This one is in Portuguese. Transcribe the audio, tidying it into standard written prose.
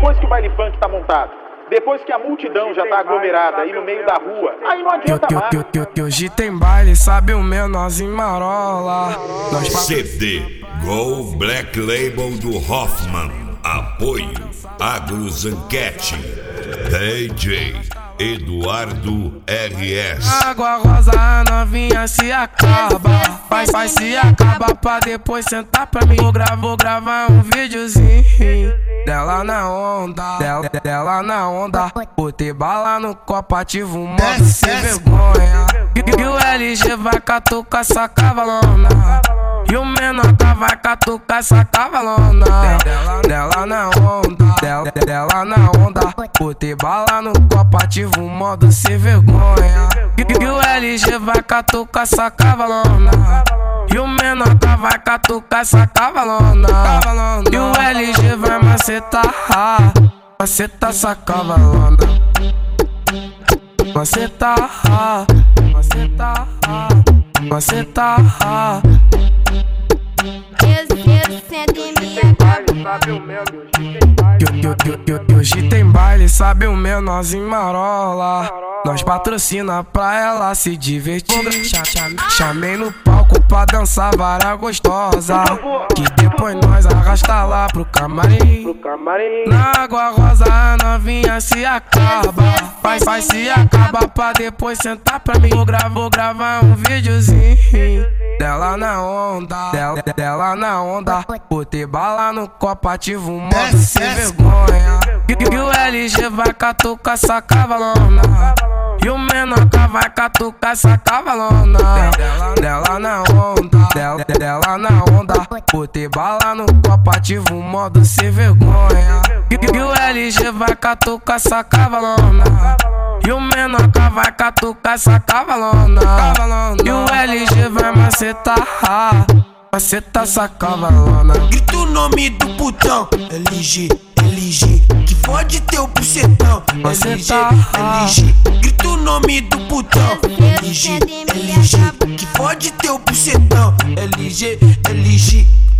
depois que o baile funk tá montado, depois que a multidão já tá aglomerada aí no meio da rua, aí não adianta mais. Que hoje tem baile, sabe o menorzinho marola. CD Go Black Label do Hoffman. Apoio Agro Zanquete. DJ Eduardo RS. Água rosa, a novinha se acaba. Vai se acaba pra depois sentar pra mim. Vou gravar um videozinho dela na onda, dela na onda. Botei bala no copo, ativo um modo sem vergonha. E o LG vai catucar essa cavalona. E o menor vai catucar essa cavalona. Dela na onda, dela na onda. Botei bala no copo, ativo um modo sem vergonha. E o LG vai catucar essa cavalona. E o menor vai catucar essa cavalona. E o LG vai macetar essa cavalona. Macetar. Que hoje tem baile, sabe o menorzinho marola. Nós patrocina pra ela se divertir. Chamei no palco pra dançar vara gostosa, que depois nós arrasta lá pro camarim. Na água rosa a novinha se acaba. Vai se acaba pra depois sentar pra mim. Vou gravar um videozinho dela na onda, dela na onda. Botei bala no copo, ativo um modo sem vergonha. E o LG vai catucar essa cavalona. E o menor vai catucar essa cavalona. Dela na onda, dela na onda. Botei bala no copo, ativo um modo sem vergonha. E o LG vai catucar essa cavalona. E o menor vai catucar essa cavalona. E o LG vai macetar essa cavalona. Grita o nome do putão, LG, que fode teu bucetão, LG. Grita o nome do putão, LG, que fode teu bucetão, LG.